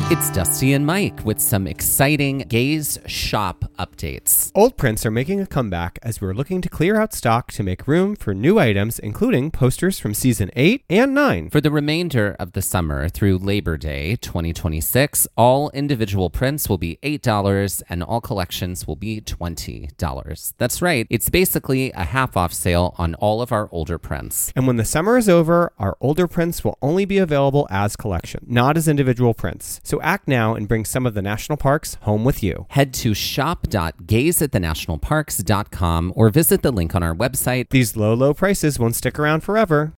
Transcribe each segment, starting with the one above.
It's Dusty and Mike with some exciting Gaze Shop updates. Old prints are making a comeback as we're looking to clear out stock to make room for new items, including posters from Season 8 and 9. For the remainder of the summer through Labor Day 2026, all individual prints will be $8 and all collections will be $20. That's right, it's basically a half-off sale on all of our older prints. And when the summer is over, our older prints will only be available as collection, not as individual prints. So act now and bring some of the national parks home with you. Head to shop.gazeatthenationalparks.com or visit the link on our website. These low prices won't stick around forever.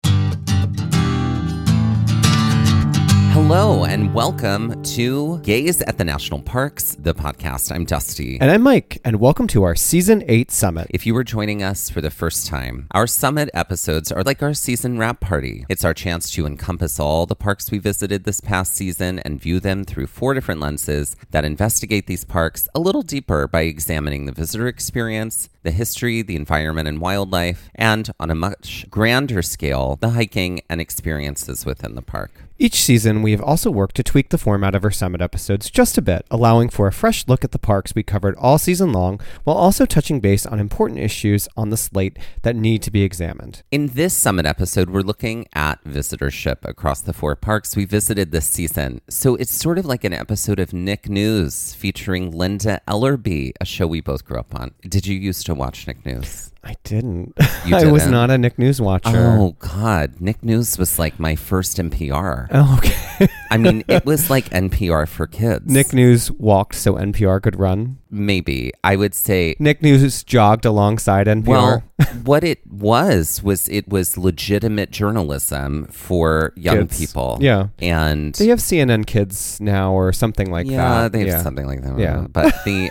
Hello and welcome to Gaze at the National Parks, the podcast. I'm Dusty. And I'm Mike, and welcome to our Season 8 Summit. If you were joining us for the first time, our Summit episodes are like our season wrap party. It's our chance to encompass all the parks we visited this past season and view them through 4 different lenses that investigate these parks a little deeper by examining the visitor experience, the history, the environment and wildlife, and on a much grander scale, the hiking and experiences within the park. Each season, we have also worked to tweak the format of our Summit episodes just a bit, allowing for a fresh look at the parks we covered all season long, while also touching base on important issues on the slate that need to be examined. In this Summit episode, we're looking at visitorship across the 4 parks we visited this season. So it's sort of like an episode of Nick News featuring Linda Ellerby, a show we both grew up on. Did you used to watch Nick News? I didn't. You I was didn't? not a Nick News watcher. Oh, God. Nick News was like my first NPR. Oh, okay. I mean, it was like NPR for kids. Nick News walked so NPR could run. Maybe. I would say... Nick News jogged alongside NPR. Well, what it was legitimate journalism for young Kids. people. Yeah. And... They have CNN Kids now or something like that. Yeah, they have something like that. Yeah. But the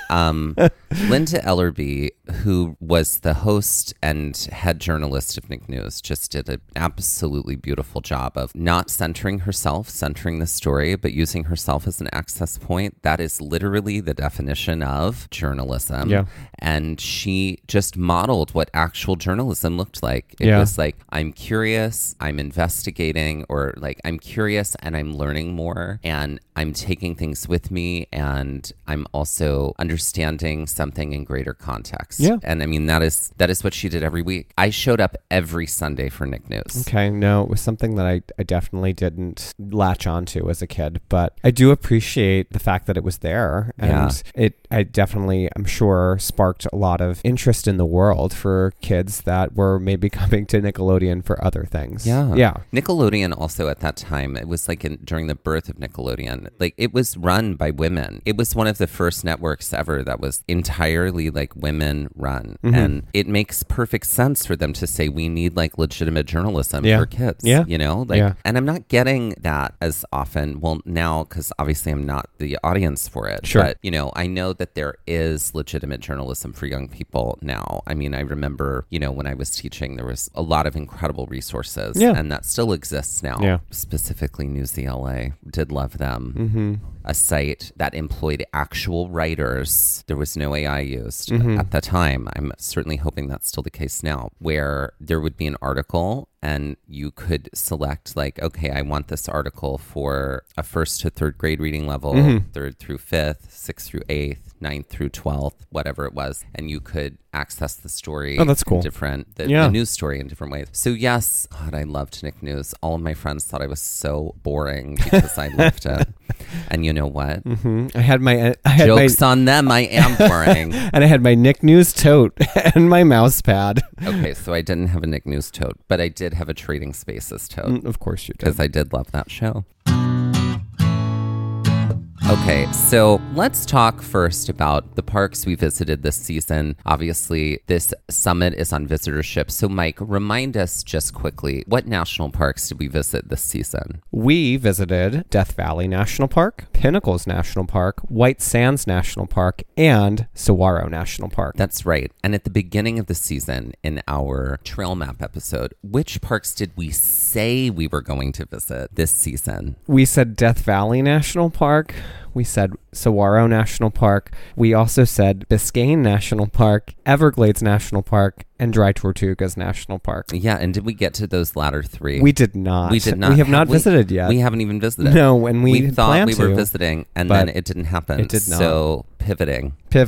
Linda Ellerby, who was the host and head journalist of Nick News, just did an absolutely beautiful job of not centering herself, centering the story, but using herself as an access point. That is literally the definition of journalism. Yeah. And she just modeled what actual journalism looked like. It Yeah. was like, I'm curious, I'm investigating, or like, I'm curious and I'm learning more and I'm taking things with me and I'm also understanding something in greater context. Yeah. And I mean, that is what she did every week. I showed up every Sunday for Nick News. Okay, no, it was something that I definitely didn't latch onto as a kid, but I do appreciate the fact that it was there, and I definitely, I'm sure, sparked a lot of interest in the world for kids that were maybe coming to Nickelodeon for other things. Yeah. Nickelodeon also at that time, it was like during the birth of Nickelodeon, like it was run by women. It was one of the first networks ever that was entirely like women run. Mm-hmm. And it makes perfect sense for them to say we need like legitimate journalism for kids. Yeah. You know, like, and I'm not getting that as often. Well, now, because obviously I'm not the audience for it. Sure. But, you know, I know that there is legitimate journalism for young people now. I mean, I remember, you know, when I was teaching, there was a lot of incredible resources. Yeah. And that still exists now. Yeah. Specifically Newsy LA. Did love them. Mm-hmm. A site that employed actual writers. There was no AI used at the time. I'm certainly hoping that's still the case now, where there would be an article and you could select like, okay, I want this article for a 1st to 3rd grade reading level, 3rd through 5th, 6th through 8th, 9th through 12th, whatever it was. And you could access the story. Oh, that's cool. The news story in different ways. So yes, God, I loved Nick News. All of my friends thought I was so boring because I loved it. And you know what? Mm-hmm. I had Jokes on them, I am boring. And I had my Nick News tote and my mouse pad. Okay, so I didn't have a Nick News tote, but I did have a Trading Spaces tote. Of course you did. Because I did love that show. Okay, so let's talk first about the parks we visited this season. Obviously, this summit is on visitorship. So, Mike, remind us just quickly, what national parks did we visit this season? We visited Death Valley National Park, Pinnacles National Park, White Sands National Park, and Saguaro National Park. That's right. And at the beginning of the season, in our trail map episode, which parks did we say we were going to visit this season? We said Death Valley National Park. We said Saguaro National Park. We also said Biscayne National Park, Everglades National Park, and Dry Tortugas National Park. Yeah, and did we get to those latter three? We did not. We did not. We have not visited yet. We haven't even visited. No, and we thought we were to, visiting, and then it didn't happen. It did not. So pivot.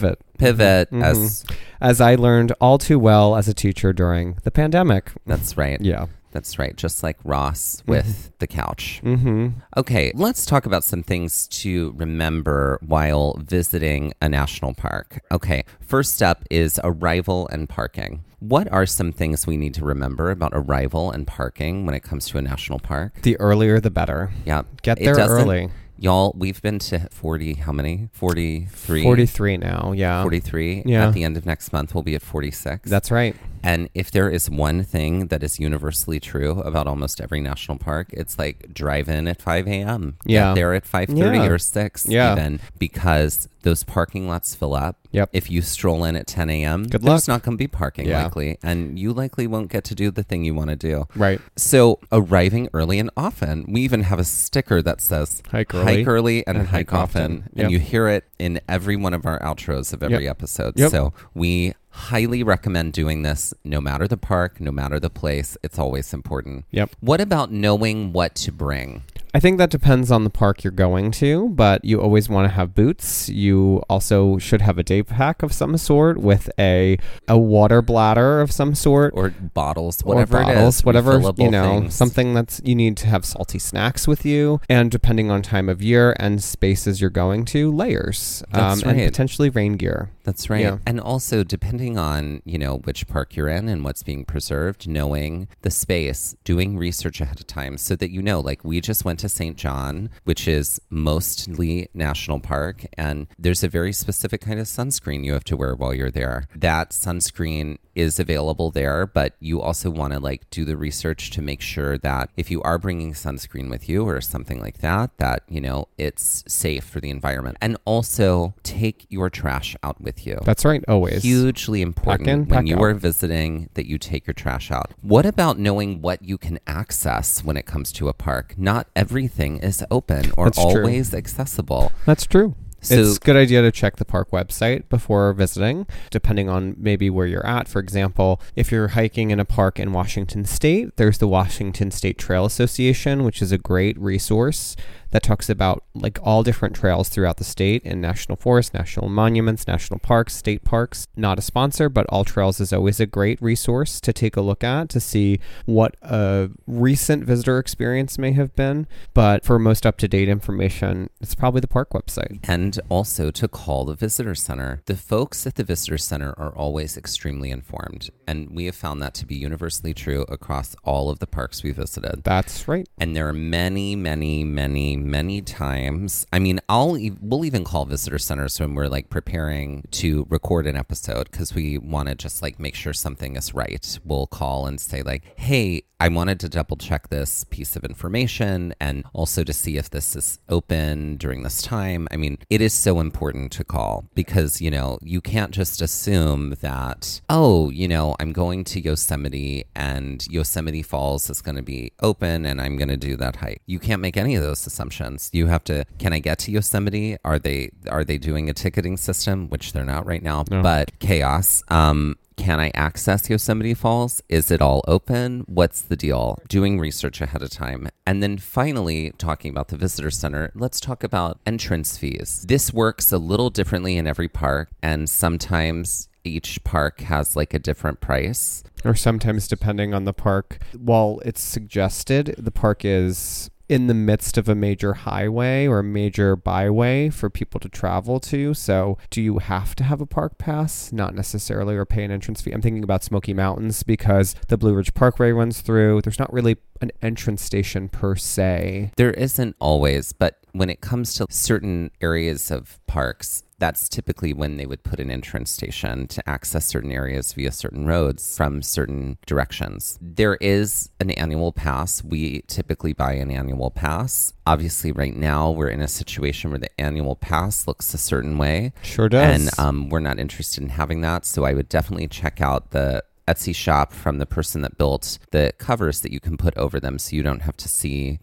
Mm-hmm. As I learned all too well as a teacher during the pandemic. That's right. Yeah. That's right. Just like Ross with the couch. Mm-hmm. Okay, let's talk about some things to remember while visiting a national park. Okay, first up is arrival and parking. What are some things we need to remember about arrival and parking when it comes to a national park? The earlier, the better. Yeah. Get there early. Y'all, we've been to 40, how many? 43? 43 now, yeah. 43. Yeah. At the end of next month, we'll be at 46. That's right. And if there is one thing that is universally true about almost every national park, it's like drive in at 5 a.m. Yeah. Get there at 5:30 or 6 even, because those parking lots fill up. Yep. If you stroll in at 10 a.m., Good there's luck. not going to be parking likely, and you likely won't get to do the thing you want to do. Right. So arriving early and often. We even have a sticker that says hike early and hike often. Yep. And you hear it in every one of our outros of every episode. Yep. So we highly recommend doing this no matter the park, no matter the place. It's always important. Yep. What about knowing what to bring? I think that depends on the park you're going to, but you always want to have boots. You also should have a day pack of some sort with a water bladder of some sort. Or bottles, whatever it is. Whatever, things. something that's, you need to have salty snacks with you. And depending on time of year and spaces you're going to, layers. That's right. And potentially rain gear. That's right. Yeah. And also, depending on, which park you're in and what's being preserved, knowing the space, doing research ahead of time so that like we just went to St. John, which is mostly national park, and there's a very specific kind of sunscreen you have to wear while you're there. That sunscreen is available there, but you also want to do the research to make sure that if you are bringing sunscreen with you or something like that, it's safe for the environment. And also take your trash out with you. That's right, always. Hugely important when you are visiting that you take your trash out. What about knowing what you can access when it comes to a park? Not everything is open or always accessible. That's true. So, it's a good idea to check the park website before visiting, depending on maybe where you're at. For example, if you're hiking in a park in Washington State, there's the Washington State Trail Association, which is a great resource that talks about all different trails throughout the state and national forests, national monuments, national parks, state parks. Not a sponsor, but All Trails is always a great resource to take a look at to see what a recent visitor experience may have been. But for most up-to-date information, it's probably the park website. And also to call the visitor center. The folks at the visitor center are always extremely informed, and we have found that to be universally true across all of the parks we visited. That's right. And there are many, many, many, many times. I mean, we'll even call visitor centers when we're preparing to record an episode because we want to just make sure something is right. We'll call and say hey, I wanted to double check this piece of information and also to see if this is open during this time. I mean, it is so important to call because, you can't just assume that, I'm going to Yosemite and Yosemite Falls is going to be open and I'm going to do that hike. You can't make any of those assumptions. You have to, can I get to Yosemite? Are they doing a ticketing system? Which they're not right now, but chaos. Can I access Yosemite Falls? Is it all open? What's the deal? Doing research ahead of time. And then finally, talking about the visitor center, let's talk about entrance fees. This works a little differently in every park, and sometimes each park has a different price. Or sometimes depending on the park. While it's suggested, the park is in the midst of a major highway or a major byway for people to travel to. So do you have to have a park pass? Not necessarily, or pay an entrance fee. I'm thinking about Smoky Mountains because the Blue Ridge Parkway runs through. There's not really an entrance station per se. There isn't always, but when it comes to certain areas of parks, that's typically when they would put an entrance station to access certain areas via certain roads from certain directions. There is an annual pass. We typically buy an annual pass. Obviously, right now, we're in a situation where the annual pass looks a certain way. Sure does. And we're not interested in having that. So I would definitely check out the Etsy shop from the person that built the covers that you can put over them so you don't have to see that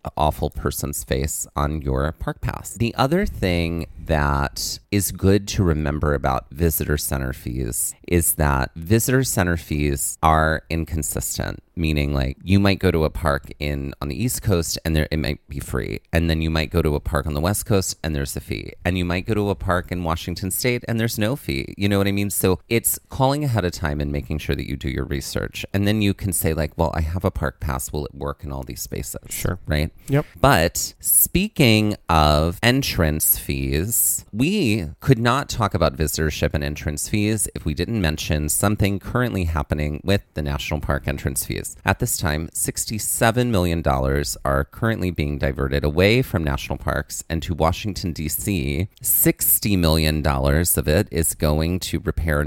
awful person's face on your park pass. The other thing that is good to remember about visitor center fees is that visitor center fees are inconsistent, meaning like you might go to a park on the East Coast and it might be free. And then you might go to a park on the West Coast and there's a fee. And you might go to a park in Washington State and there's no fee. You know what I mean? So it's calling ahead of time and making sure that you do your research. And then you can say like, well, I have a park pass. Will it work in all these spaces? Sure. Right? Yep. But speaking of entrance fees, we could not talk about visitorship and entrance fees if we didn't mention something currently happening with the national park entrance fees. At this time, $67 million are currently being diverted away from national parks and to Washington, D.C. $60 million of it is going to repair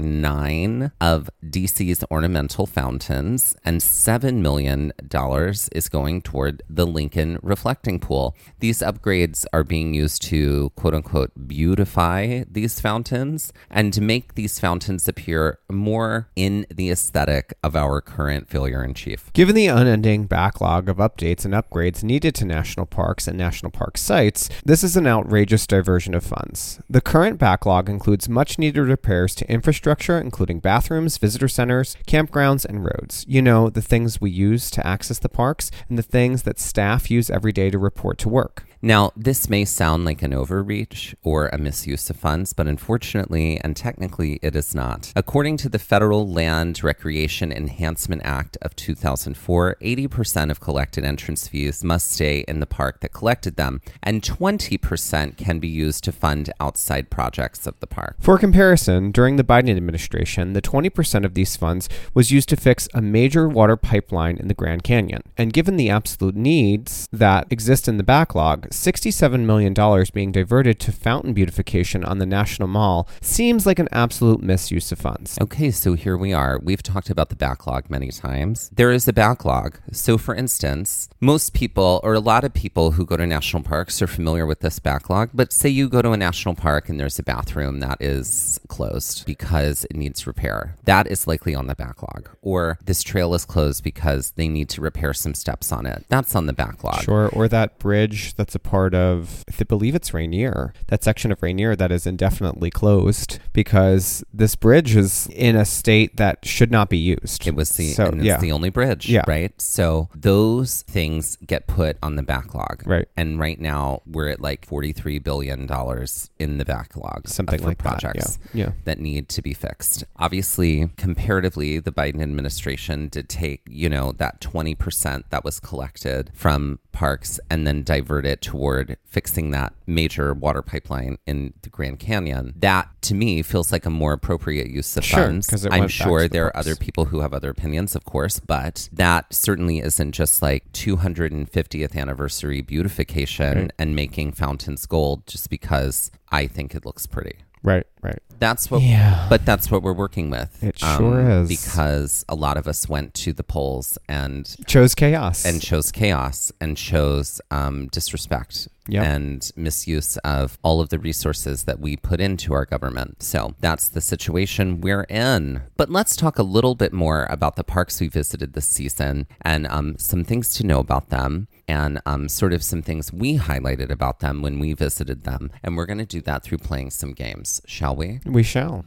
9 of D.C.'s ornamental fountains, and $7 million is going toward the Lincoln Reflecting Pool. These upgrades are being used to, quote unquote, beautify these fountains and to make these fountains appear more in the aesthetic of our current failure-in-chief. Given the unending backlog of updates and upgrades needed to national parks and national park sites, this is an outrageous diversion of funds. The current backlog includes much-needed repairs to infrastructure, including bathrooms, visitor centers, campgrounds, and roads. You know, the things we use to access the parks and the things that staff use every day to report to work. Now, this may sound like an overreach or a misuse of funds, but unfortunately and technically it is not. According to the Federal Land Recreation Enhancement Act of 2004, 80% of collected entrance fees must stay in the park that collected them, and 20% can be used to fund outside projects of the park. For comparison, during the Biden administration, the 20% of these funds was used to fix a major water pipeline in the Grand Canyon. And given the absolute needs that exist in the backlog, $67 million being diverted to fountain beautification on the National Mall seems like an absolute misuse of funds. Okay, so here we are. We've talked about the backlog many times. There is a backlog. So for instance, most people or a lot of people who go to national parks are familiar with this backlog, but say you go to a national park and there's a bathroom that is closed because it needs repair. That is likely on the backlog. Or this trail is closed because they need to repair some steps on it. That's on the backlog. Sure, or that bridge that's a part of, I believe it's Rainier, that section of Rainier that is indefinitely closed because this bridge is in a state that should not be used. It's the only bridge, right? So those things get put on the backlog. Right. And right now we're at like $43 billion in the backlog. Something like projects that need to be fixed. Obviously, comparatively, the Biden administration did take, that 20% that was collected from parks and then divert it toward fixing that major water pipeline in the Grand Canyon. That, to me, feels like a more appropriate use of funds. I'm sure there are other people who have other opinions, of course, but that certainly isn't just like 250th anniversary beautification and making fountains gold just because I think it looks pretty. Right. But that's what we're working with. It sure is. Because a lot of us went to the polls and chose chaos and chose disrespect and misuse of all of the resources that we put into our government. So that's the situation we're in. But let's talk a little bit more about the parks we visited this season and some things to know about them. And sort of some things we highlighted about them when we visited them. And we're going to do that through playing some games, shall we? We shall.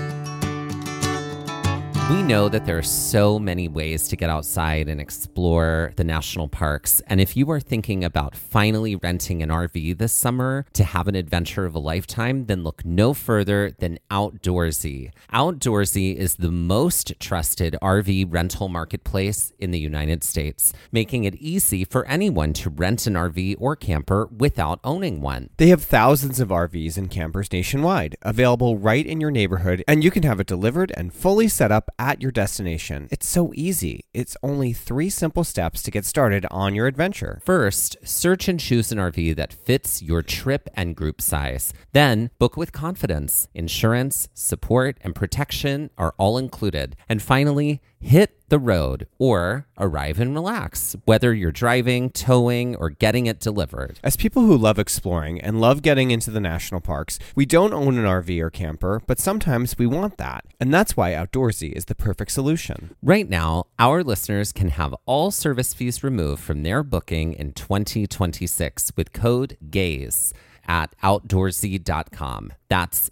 We know that there are so many ways to get outside and explore the national parks. And if you are thinking about finally renting an RV this summer to have an adventure of a lifetime, then look no further than Outdoorsy. Outdoorsy is the most trusted RV rental marketplace in the United States, making it easy for anyone to rent an RV or camper without owning one. They have thousands of RVs and campers nationwide, available right in your neighborhood, and you can have it delivered and fully set up at your destination. It's so easy. It's only 3 simple steps to get started on your adventure. First, search and choose an RV that fits your trip and group size. Then, book with confidence. Insurance, support, and protection are all included. And finally, Hit the road or arrive and relax, whether you're driving, towing, or getting it delivered. As people who love exploring and love getting into the national parks, we don't own an RV or camper, but sometimes we want that. And that's why Outdoorsy is the perfect solution. Right now, our listeners can have all service fees removed from their booking in 2026 with code GAZE at outdoorsy.com. That's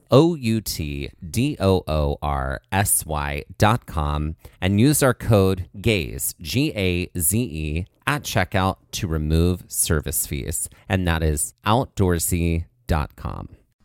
OUTDOORSY.com, and use our code GAZE, GAZE, at checkout to remove service fees. And that is outdoorsy.com.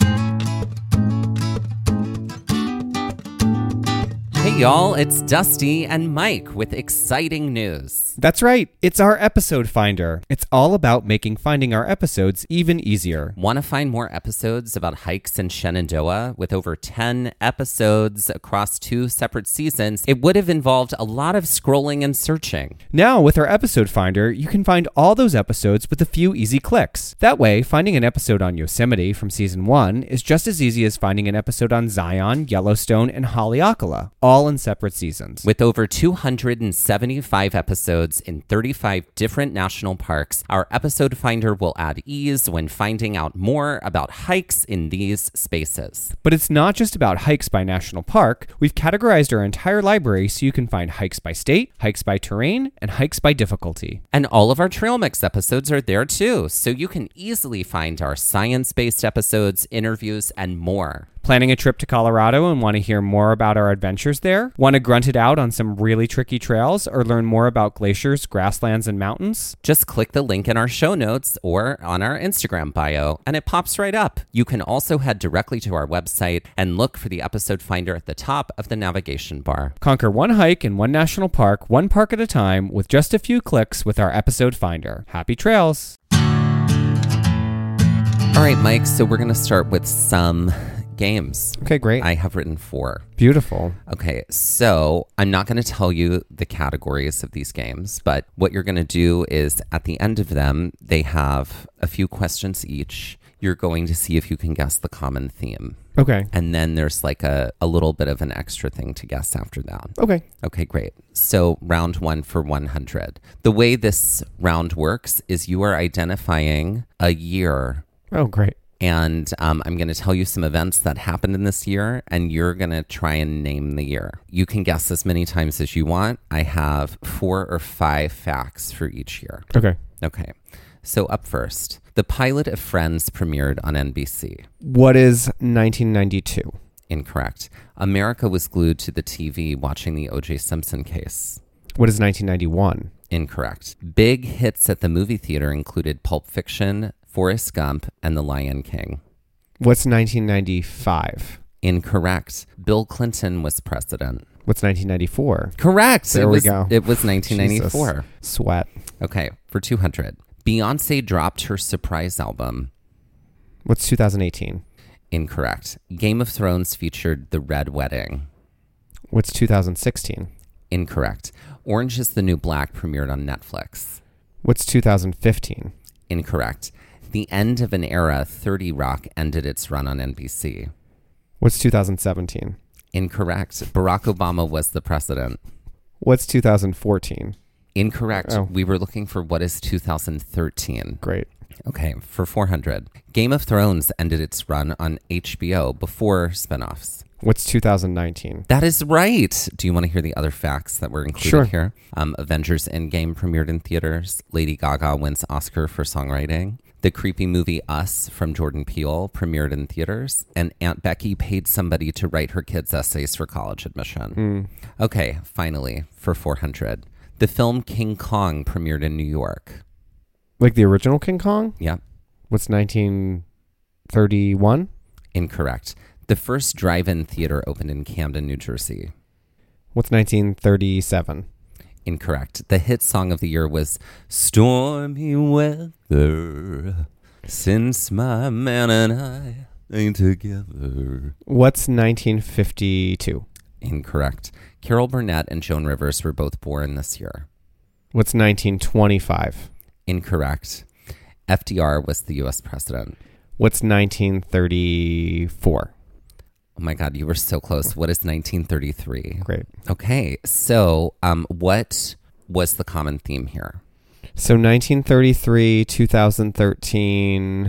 Hey y'all, it's Dusty and Mike with exciting news. That's right, it's our episode finder. It's all about making finding our episodes even easier. Want to find more episodes about hikes in Shenandoah? With over 10 episodes across 2 separate seasons, it would have involved a lot of scrolling and searching. Now, with our episode finder, you can find all those episodes with a few easy clicks. That way, finding an episode on Yosemite from season 1 is just as easy as finding an episode on Zion, Yellowstone, and Haleakala, all in separate seasons. With over 275 episodes in 35 different national parks, our episode finder will add ease when finding out more about hikes in these spaces. But it's not just about hikes by national park. We've categorized our entire library so you can find hikes by state, hikes by terrain, and hikes by difficulty. And all of our Trail Mix episodes are there too, so you can easily find our science-based episodes, interviews, and more. Planning a trip to Colorado and want to hear more about our adventures there? Want to grunt it out on some really tricky trails or learn more about glaciers, grasslands, and mountains? Just click the link in our show notes or on our Instagram bio, and it pops right up. You can also head directly to our website and look for the episode finder at the top of the navigation bar. Conquer one hike in one national park, one park at a time, with just a few clicks with our episode finder. Happy trails! All right, Mike, so we're going to start with some games. Okay, great. I have written 4. Beautiful. Okay, so I'm not going to tell you the categories of these games, but what you're going to do is at the end of them, they have a few questions each. You're going to see if you can guess the common theme. Okay. And then there's like a little bit of an extra thing to guess after that. Okay. Okay, great. So round 1 for 100. The way this round works is you are identifying a year. Oh, great. And I'm going to tell you some events that happened in this year, and you're going to try and name the year. You can guess as many times as you want. I have 4 or 5 facts for each year. Okay. Okay. So up first, the pilot of Friends premiered on NBC. What is 1992? Incorrect. America was glued to the TV watching the O.J. Simpson case. What is 1991? Incorrect. Big hits at the movie theater included Pulp Fiction, Forrest Gump, and The Lion King. What's 1995? Incorrect. Bill Clinton was president. What's 1994? Correct. There we go. It was 1994. Jesus. Sweat. Okay, for 200. Beyonce dropped her surprise album. What's 2018? Incorrect. Game of Thrones featured The Red Wedding. What's 2016? Incorrect. Orange is the New Black premiered on Netflix. What's 2015? Incorrect. The end of an era, 30 Rock ended its run on NBC. What's 2017? Incorrect. Barack Obama was the president. What's 2014? Incorrect. Oh. We were looking for what is 2013. Great. Okay, for 400. Game of Thrones ended its run on HBO before spinoffs. What's 2019? That is right. Do you want to hear the other facts that were included Sure. here? Avengers Endgame premiered in theaters. Lady Gaga wins Oscar for songwriting. The creepy movie Us from Jordan Peele premiered in theaters. And Aunt Becky paid somebody to write her kids' essays for college admission. Okay, finally, for 400. The film King Kong premiered in New York. Like the original King Kong? Yep. What's 1931? Incorrect. The first drive-in theater opened in Camden, New Jersey. What's 1937? Incorrect. The hit song of the year was Stormy Weather, since my man and I ain't together. What's 1952? Incorrect. Carol Burnett and Joan Rivers were both born this year. What's 1925? Incorrect. FDR was the U.S. president. What's 1934? Oh my God, you were so close. What is 1933? Great. Okay, so what was the common theme here? So 1933, 2013,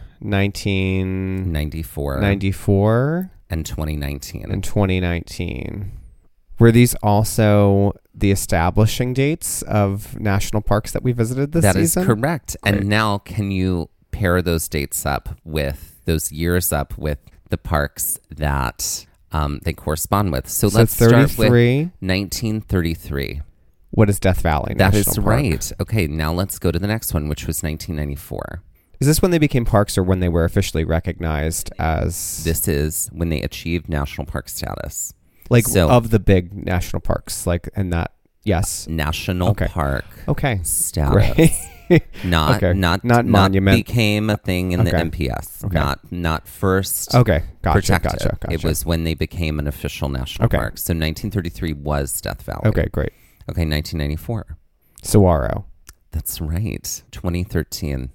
1994, and 2019. And 2019. Were these also the establishing dates of national parks that we visited this season? That is correct. Great. And now can you pair those dates up with those years up with the parks that they correspond with? So let's start with 1933. What is Death Valley National That is Park? right. Okay, now let's go to the next one, which was 1994. Is this when they became parks or when they were officially recognized as... This is when they achieved national park status. Like of the big national parks, like, and that, yes. National park status. Not monument. Became a thing in the NPS. Okay. Not first Gotcha. It was when they became an official national park. So 1933 was Death Valley. Okay, great. Okay, 1994. Saguaro. That's right. 2013.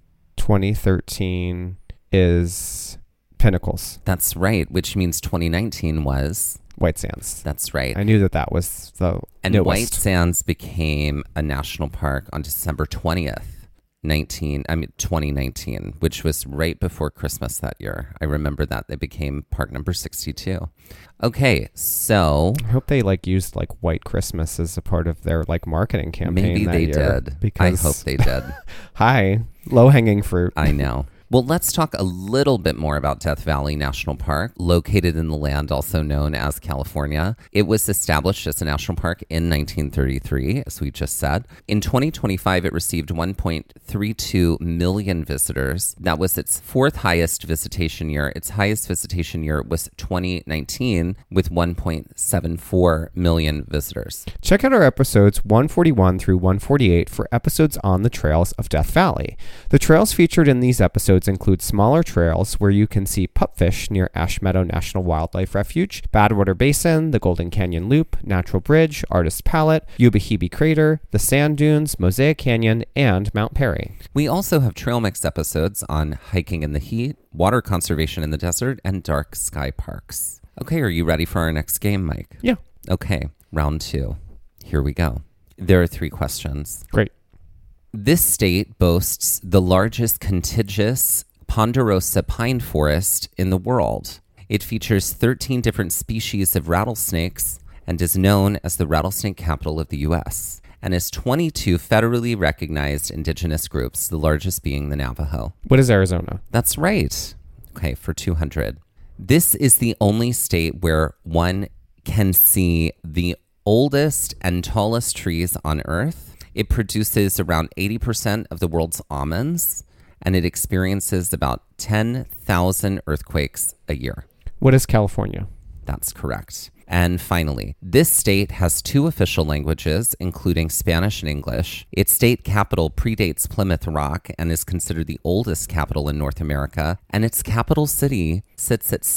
2013 is Pinnacles. That's right, which means 2019 was... White Sands. That's right. I knew that was the newest. White Sands became a national park on December 20th, 2019, which was right before Christmas that year. I remember that. They became park number 62. Okay, so... I hope they used White Christmas as a part of their marketing campaign. Maybe they did. I hope they did. Hi, low-hanging fruit. I know. Well, let's talk a little bit more about Death Valley National Park, located in the land also known as California. It was established as a national park in 1933, as we just said. In 2025, it received 1.32 million visitors. That was its fourth highest visitation year. Its highest visitation year was 2019 with 1.74 million visitors. Check out our episodes 141 through 148 for episodes on the trails of Death Valley. The trails featured in these episodes include smaller trails where you can see pupfish near Ash Meadow National Wildlife Refuge, Badwater Basin, the Golden Canyon Loop, Natural Bridge, Artist Palette, Yuba Hebe Crater, the Sand Dunes, Mosaic Canyon, and Mount Perry. We also have trail mix episodes on hiking in the heat, water conservation in the desert, and dark sky parks. Okay, are you ready for our next game, Mike? Yeah. Okay, round 2. Here we go. There are 3 questions. Great. This state boasts the largest contiguous ponderosa pine forest in the world. It features 13 different species of rattlesnakes and is known as the rattlesnake capital of the U.S. and has 22 federally recognized indigenous groups, the largest being the Navajo. What is Arizona? That's right. Okay, for 200. This is the only state where one can see the oldest and tallest trees on Earth. It produces around 80% of the world's almonds, and it experiences about 10,000 earthquakes a year. What is California? That's correct. And finally, this state has 2 official languages, including Spanish and English. Its state capital predates Plymouth Rock and is considered the oldest capital in North America. And its capital city sits at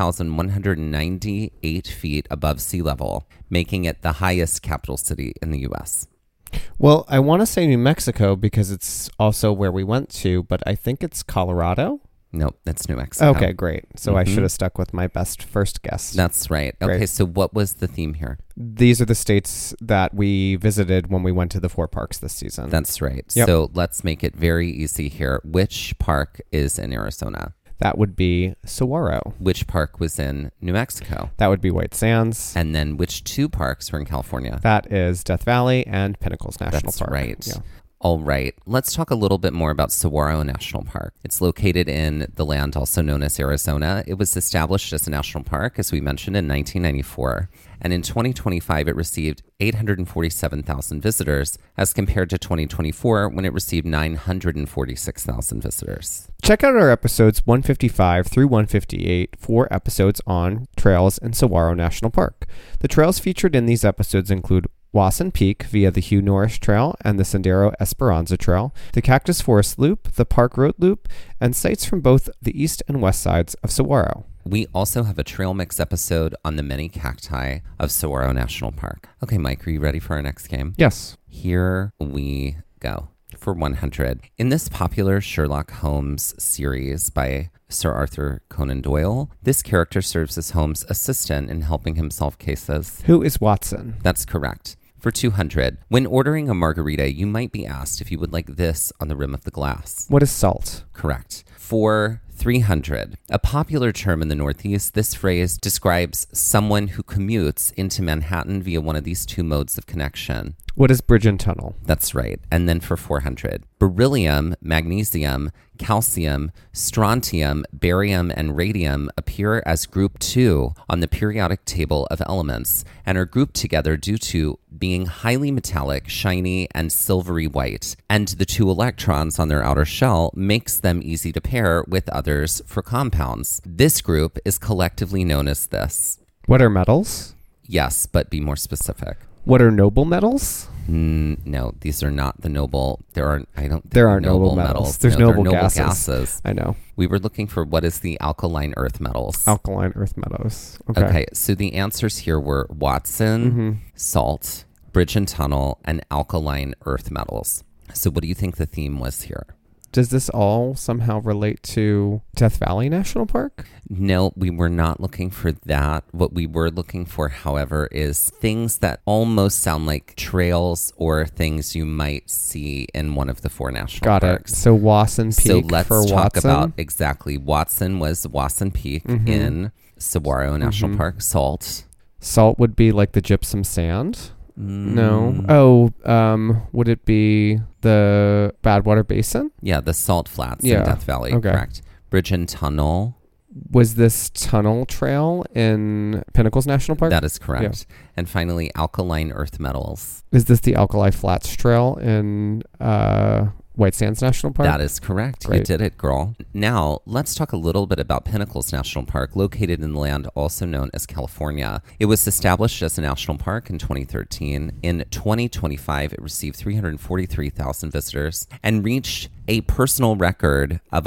7,198 feet above sea level, making it the highest capital city in the U.S. Well, I want to say New Mexico because it's also where we went to, but I think it's Colorado. Nope, that's New Mexico. Okay, great. So I should have stuck with my best first guess. That's right. Okay, Great. So what was the theme here? These are the states that we visited when we went to the 4 parks this season. That's right. Yep. So let's make it very easy here. Which park is in Arizona? That would be Saguaro. Which park was in New Mexico? That would be White Sands. And then which 2 parks were in California? That is Death Valley and Pinnacles National That's Park. right. Yeah. All right, let's talk a little bit more about Saguaro National Park. It's located in the land also known as Arizona. It was established as a national park, as we mentioned, in 1994. And in 2025, it received 847,000 visitors as compared to 2024 when it received 946,000 visitors. Check out our episodes 155 through 158 for episodes on trails in Saguaro National Park. The trails featured in these episodes include Wasson Peak via the Hugh Norris Trail and the Sendero Esperanza Trail, the Cactus Forest Loop, the Park Road Loop, and sites from both the east and west sides of Saguaro. We also have a trail mix episode on the many cacti of Saguaro National Park. Okay, Mike, are you ready for our next game? Yes. Here we go. for 100. In this popular Sherlock Holmes series by Sir Arthur Conan Doyle, this character serves as Holmes' assistant in helping him solve cases. Who is Watson? That's correct. For 200, when ordering a margarita, you might be asked if you would like this on the rim of the glass. What is salt? Correct. For 300, a popular term in the Northeast, this phrase describes someone who commutes into Manhattan via one of these two modes of connection. What is bridge and tunnel? That's right. And then for 400, beryllium, magnesium, calcium, strontium, barium, and radium appear as group 2 on the periodic table of elements and are grouped together due to being highly metallic, shiny, and silvery white. And the 2 electrons on their outer shell makes them easy to pair with others for compounds. This group is collectively known as this. What are metals? Yes, but be more specific. What are noble metals? No, these are not the noble. There aren't noble metals. There's noble gases. I know. We were looking for what is the alkaline earth metals. Alkaline earth metals. Okay, so the answers here were Watson, salt, bridge and tunnel, and alkaline earth metals. So what do you think the theme was here? Does this all somehow relate to Death Valley National Park? No, we were not looking for that. What we were looking for, however, is things that almost sound like trails or things you might see in one of the 4 national parks. Got it. So Wasson Peak so let's for talk Watson? about exactly. Watson was Wasson Peak in Saguaro National Park. Salt. Salt would be like the gypsum sand? No. Oh, would it be the Badwater Basin? Yeah, the salt flats in Death Valley. Okay. Correct. Bridge and tunnel. Was this tunnel trail in Pinnacles National Park? That is correct. Yeah. And finally, alkaline earth metals. Is this the Alkali Flats Trail in White Sands National Park? That is correct. Great. You did it, girl. Now, let's talk a little bit about Pinnacles National Park, located in the land also known as California. It was established as a national park in 2013. In 2025, it received 343,000 visitors and reached a personal record of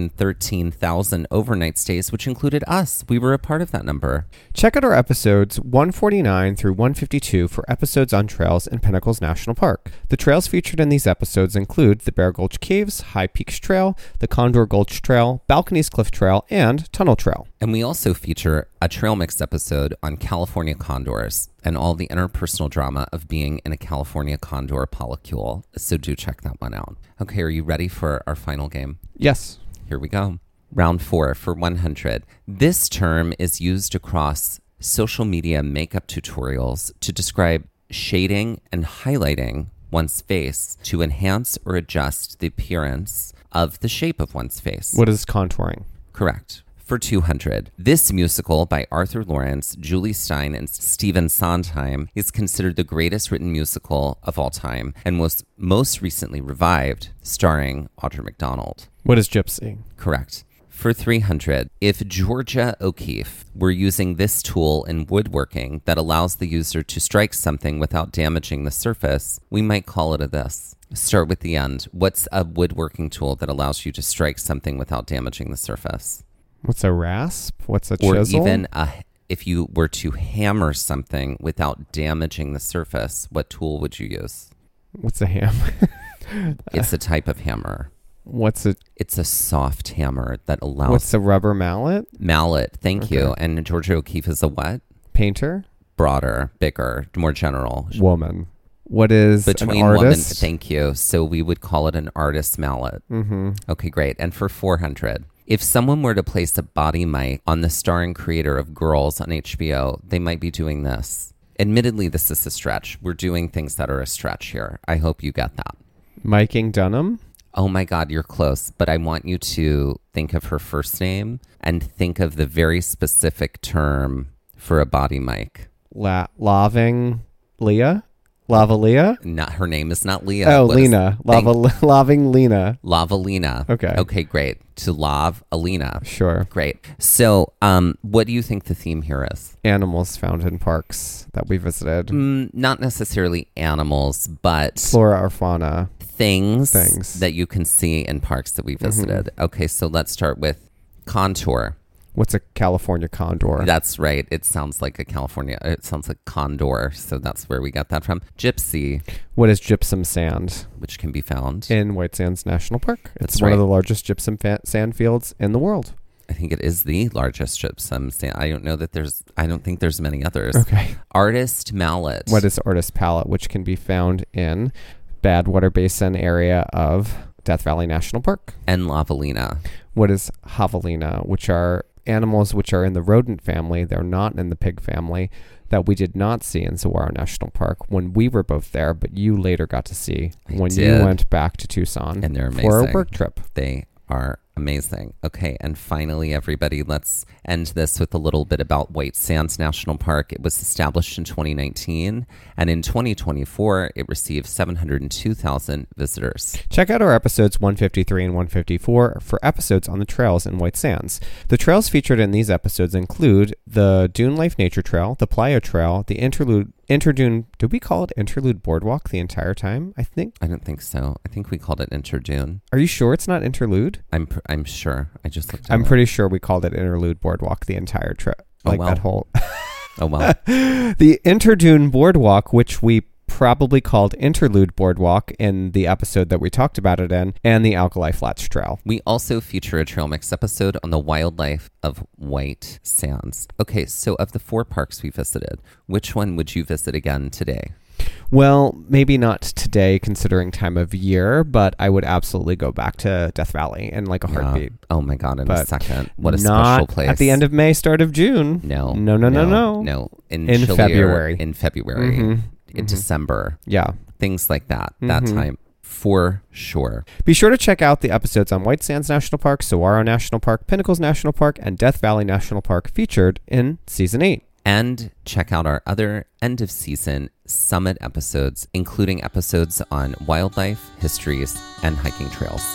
113,000 overnight stays, which included us. We were a part of that number. Check out our episodes 149 through 152 for episodes on trails in Pinnacles National Park. The trails featured in these episodes include the Bear Gulch Caves, High Peaks Trail, the Condor Gulch Trail, Balconies Cliff Trail, and Tunnel Trail. And we also feature a Trail Mix episode on California condors and all the interpersonal drama of being in a California condor polycule. So do check that one out. Okay, are you ready for our final game? Yes. Here we go. Round 4 for 100. This term is used across social media makeup tutorials to describe shading and highlighting one's face to enhance or adjust the appearance of the shape of one's face. What is contouring? Correct. For 200, this musical by Arthur Lawrence, Julie Stein, and Stephen Sondheim is considered the greatest written musical of all time and was most recently revived, starring Audra McDonald. What is gypsy? Correct. For 300, if Georgia O'Keeffe were using this tool in woodworking that allows the user to strike something without damaging the surface, we might call it a this. Start with the end. What's a woodworking tool that allows you to strike something without damaging the surface? What's a rasp? What's a chisel? Or even if you were to hammer something without damaging the surface, what tool would you use? What's a hammer? It's a type of hammer. It's a soft hammer that allows... What's a rubber mallet? Mallet, thank you. And Georgia O'Keeffe is a what? Painter? Broader, bigger, more general. Woman. What is Between an artist? Woman, thank you. So we would call it an artist mallet. Mm-hmm. Okay, great. And for 400, if someone were to place a body mic on the starring creator of Girls on HBO, they might be doing this. Admittedly, this is a stretch. We're doing things that are a stretch here. I hope you get that. Miking Dunham? Oh my God, you're close. But I want you to think of her first name and think of the very specific term for a body mic. Laving Leah? Lava Leah? Not her name is not Leah. Oh, Lena. Laving Lena. Lava Lena. Okay. Okay, great. To lave Alina. Sure. Great. So, what do you think the theme here is? Animals found in parks that we visited. Not necessarily animals, but flora or fauna. Things that you can see in parks that we visited. Mm-hmm. Okay, so let's start with contour. What's a California condor? That's right. It sounds like it sounds like condor. So that's where we got that from. Gypsy. What is gypsum sand? Which can be found in White Sands National Park. It's That's one right. of the largest gypsum sand fields in the world. I think it is the largest gypsum sand. I don't think there's many others. Okay. Artist mallet. What is artist palette, which can be found in Badwater Basin area of Death Valley National Park? And Lavalina. What is javelina, which are animals which are in the rodent family. They're not in the pig family, that we did not see in Saguaro National Park when we were both there, but you later got to see when you went back to Tucson and they're amazing. For a work trip. They are amazing. Okay, and finally, everybody, let's end this with a little bit about White Sands National Park. It was established in 2019, and in 2024, it received 702,000 visitors. Check out our episodes 153 and 154 for episodes on the trails in White Sands. The trails featured in these episodes include the Dune Life Nature Trail, the Playa Trail, the Interdune, did we call it Interlude Boardwalk the entire time? I don't think so. I think we called it Interdune. Are you sure it's not Interlude? I'm sure. I just looked at I'm pretty sure we called it Interlude Boardwalk the entire trip. That whole... Oh, well. The Interdune Boardwalk, which we probably called Interlude Boardwalk in the episode that we talked about it in, and the Alkali Flats Trail. We also feature a Trail Mix episode on the wildlife of White Sands. Okay, so of the 4 parks we visited, which one would you visit again today? Well, maybe not today considering time of year, but I would absolutely go back to Death Valley in like a heartbeat. Oh my God, in a second. What a special place. At the end of May, start of June. No. In February. In February. Mm-hmm. In December. Yeah. Things like that. That time. For sure. Be sure to check out the episodes on White Sands National Park, Saguaro National Park, Pinnacles National Park, and Death Valley National Park featured in Season 8. And check out our other end-of-season summit episodes, including episodes on wildlife, histories, and hiking trails.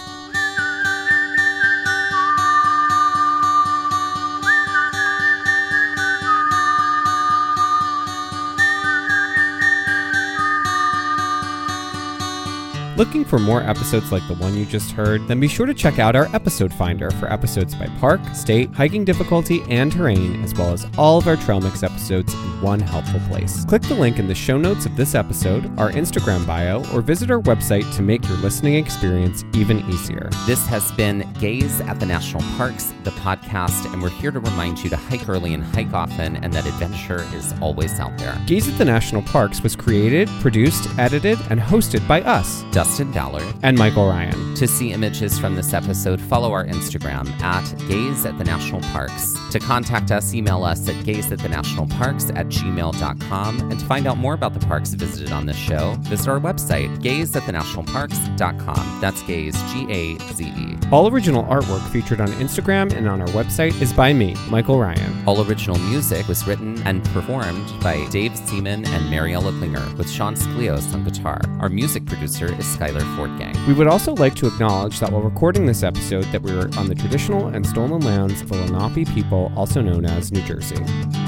Looking for more episodes like the one you just heard? Then be sure to check out our episode finder for episodes by park, state, hiking difficulty, and terrain, as well as all of our Trail Mix episodes in one helpful place. Click the link in the show notes of this episode, our Instagram bio, or visit our website to make your listening experience even easier. This has been Gaze at the National Parks, the podcast, and we're here to remind you to hike early and hike often, and that adventure is always out there. Gaze at the National Parks was created, produced, edited, and hosted by us, Dustin Ballard and Michael Ryan. To see images from this episode, follow our Instagram at Gaze at the National Parks. To contact us, email us at gazeatthenationalparks@gmail.com. And to find out more about the parks visited on this show, visit our website, gazeatthenationalparks.com. That's Gaze, G-A-Z-E. All original artwork featured on Instagram and on our website is by me, Michael Ryan. All original music was written and performed by Dave Seaman and Mariella Klinger, with Sean Sklios on guitar. Our music producer is Skylar Fortgang. We would also like to acknowledge that while recording this episode that we were on the traditional and stolen lands of the Lenape people, also known as New Jersey.